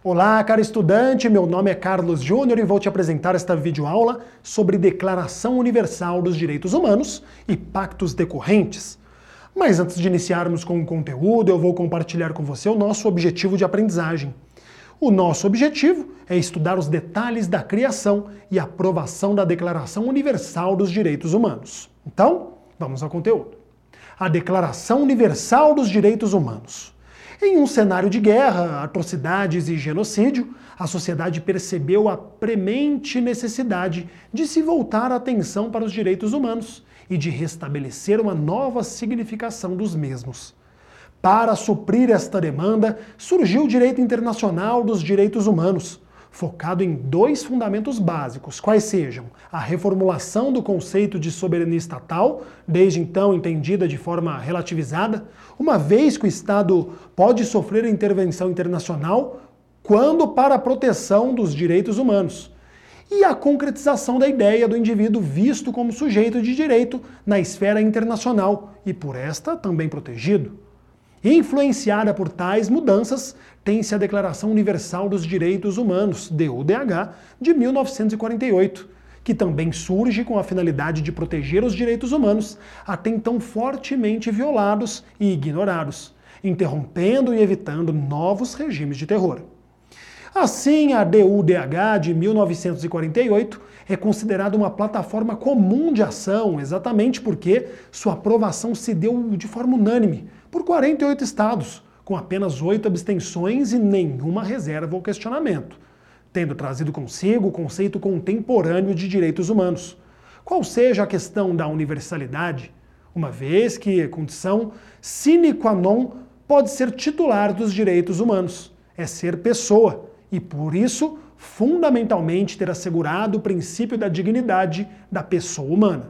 Olá, cara estudante, meu nome é Carlos Júnior e vou te apresentar esta videoaula sobre Declaração Universal dos Direitos Humanos e Pactos Decorrentes. Mas antes de iniciarmos com o conteúdo, eu vou compartilhar com você o nosso objetivo de aprendizagem. O nosso objetivo é estudar os detalhes da criação e aprovação da Declaração Universal dos Direitos Humanos. Então, vamos ao conteúdo. A Declaração Universal dos Direitos Humanos. Em um cenário de guerra, atrocidades e genocídio, a sociedade percebeu a premente necessidade de se voltar a atenção para os direitos humanos e de restabelecer uma nova significação dos mesmos. Para suprir esta demanda, surgiu o direito internacional dos direitos humanos, focado em dois fundamentos básicos, quais sejam a reformulação do conceito de soberania estatal, desde então entendida de forma relativizada, uma vez que o Estado pode sofrer intervenção internacional quando para a proteção dos direitos humanos, e a concretização da ideia do indivíduo visto como sujeito de direito na esfera internacional e por esta também protegido. Influenciada por tais mudanças, tem-se a Declaração Universal dos Direitos Humanos, DUDH, de 1948, que também surge com a finalidade de proteger os direitos humanos, até então fortemente violados e ignorados, interrompendo e evitando novos regimes de terror. Assim, a DUDH de 1948 é considerada uma plataforma comum de ação, exatamente porque sua aprovação se deu de forma unânime, por 48 estados, com apenas 8 abstenções e nenhuma reserva ou questionamento, tendo trazido consigo o conceito contemporâneo de direitos humanos. Qual seja a questão da universalidade, uma vez que a condição sine qua non pode ser titular dos direitos humanos, é ser pessoa, e por isso, fundamentalmente, ter assegurado o princípio da dignidade da pessoa humana.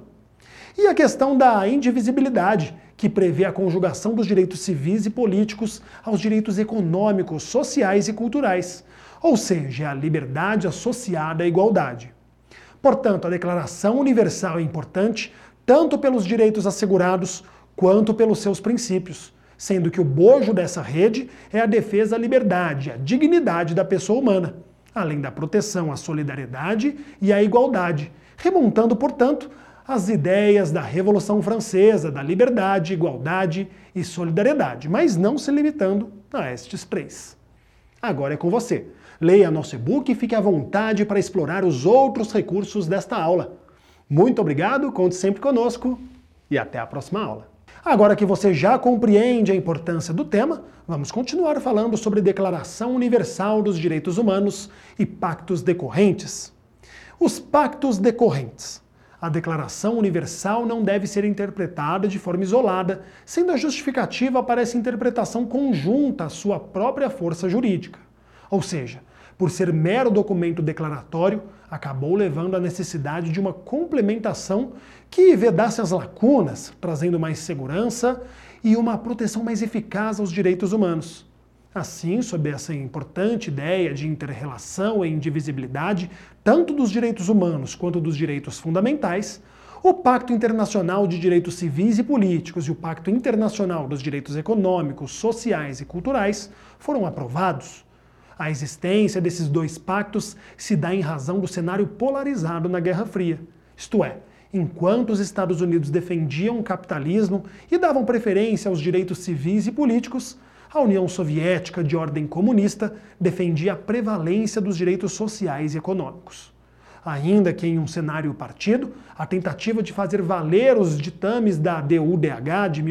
E a questão da indivisibilidade, que prevê a conjugação dos direitos civis e políticos aos direitos econômicos, sociais e culturais, ou seja, a liberdade associada à igualdade. Portanto, a Declaração Universal é importante tanto pelos direitos assegurados quanto pelos seus princípios, sendo que o bojo dessa rede é a defesa à liberdade, à dignidade da pessoa humana, além da proteção à solidariedade e à igualdade, remontando, portanto, as ideias da Revolução Francesa, da liberdade, igualdade e solidariedade, mas não se limitando a estes três. Agora é com você. Leia nosso e-book e fique à vontade para explorar os outros recursos desta aula. Muito obrigado, conte sempre conosco e até a próxima aula. Agora que você já compreende a importância do tema, vamos continuar falando sobre Declaração Universal dos Direitos Humanos e Pactos Decorrentes. Os pactos decorrentes. A Declaração Universal não deve ser interpretada de forma isolada, sendo a justificativa para essa interpretação conjunta à sua própria força jurídica. Ou seja, por ser mero documento declaratório, acabou levando à necessidade de uma complementação que vedasse as lacunas, trazendo mais segurança e uma proteção mais eficaz aos direitos humanos. Assim, sob essa importante ideia de inter-relação e indivisibilidade, tanto dos direitos humanos quanto dos direitos fundamentais, o Pacto Internacional de Direitos Civis e Políticos e o Pacto Internacional dos Direitos Econômicos, Sociais e Culturais foram aprovados. A existência desses dois pactos se dá em razão do cenário polarizado na Guerra Fria, isto é, enquanto os Estados Unidos defendiam o capitalismo e davam preferência aos direitos civis e políticos, a União Soviética, de ordem comunista, defendia a prevalência dos direitos sociais e econômicos. Ainda que em um cenário partido, a tentativa de fazer valer os ditames da DUDH de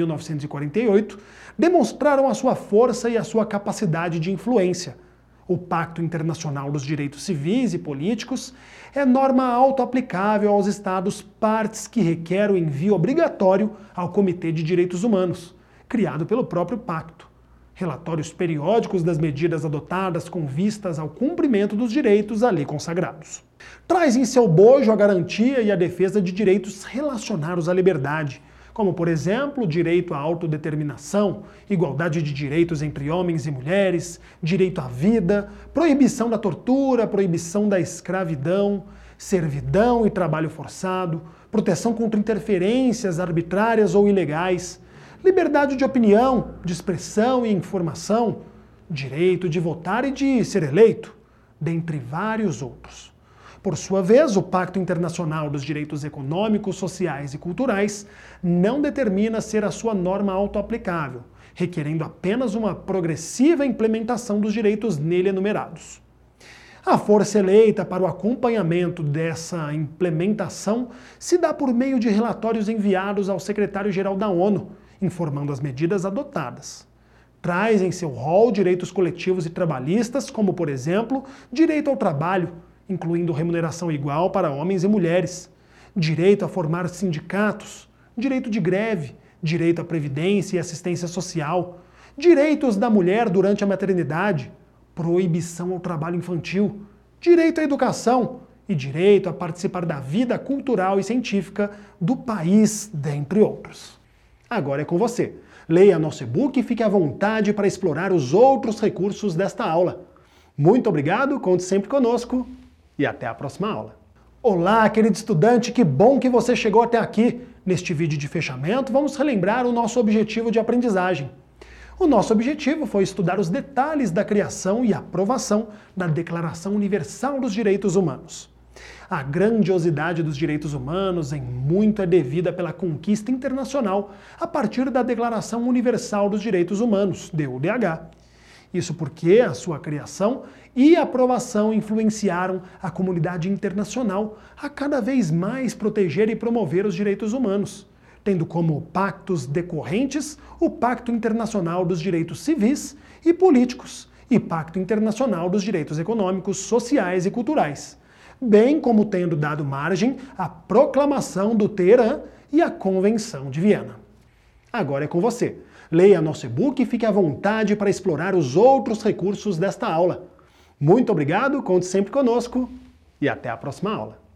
1948 demonstraram a sua força e a sua capacidade de influência. O Pacto Internacional dos Direitos Civis e Políticos é norma auto-aplicável aos Estados partes que requer o envio obrigatório ao Comitê de Direitos Humanos, criado pelo próprio Pacto. Relatórios periódicos das medidas adotadas com vistas ao cumprimento dos direitos ali consagrados. Traz em seu bojo a garantia e a defesa de direitos relacionados à liberdade, como, por exemplo, direito à autodeterminação, igualdade de direitos entre homens e mulheres, direito à vida, proibição da tortura, proibição da escravidão, servidão e trabalho forçado, proteção contra interferências arbitrárias ou ilegais, liberdade de opinião, de expressão e informação, direito de votar e de ser eleito, dentre vários outros. Por sua vez, o Pacto Internacional dos Direitos Econômicos, Sociais e Culturais não determina ser a sua norma autoaplicável, requerendo apenas uma progressiva implementação dos direitos nele enumerados. A força eleita para o acompanhamento dessa implementação se dá por meio de relatórios enviados ao secretário-geral da ONU, informando as medidas adotadas. Traz em seu rol direitos coletivos e trabalhistas, como, por exemplo, direito ao trabalho, incluindo remuneração igual para homens e mulheres, direito a formar sindicatos, direito de greve, direito à previdência e assistência social, direitos da mulher durante a maternidade, proibição ao trabalho infantil, direito à educação e direito a participar da vida cultural e científica do país, dentre outros. Agora é com você. Leia nosso e-book e fique à vontade para explorar os outros recursos desta aula. Muito obrigado, conte sempre conosco e até a próxima aula. Olá, querido estudante, que bom que você chegou até aqui. Neste vídeo de fechamento, vamos relembrar o nosso objetivo de aprendizagem. O nosso objetivo foi estudar os detalhes da criação e aprovação da Declaração Universal dos Direitos Humanos. A grandiosidade dos direitos humanos em muito é devida pela conquista internacional a partir da Declaração Universal dos Direitos Humanos, DUDH. Isso porque a sua criação e aprovação influenciaram a comunidade internacional a cada vez mais proteger e promover os direitos humanos, tendo como pactos decorrentes o Pacto Internacional dos Direitos Civis e Políticos e Pacto Internacional dos Direitos Econômicos, Sociais e Culturais, bem como tendo dado margem à Proclamação do Teherã e à Convenção de Viena. Agora é com você. Leia nosso e-book e fique à vontade para explorar os outros recursos desta aula. Muito obrigado, conte sempre conosco e até a próxima aula.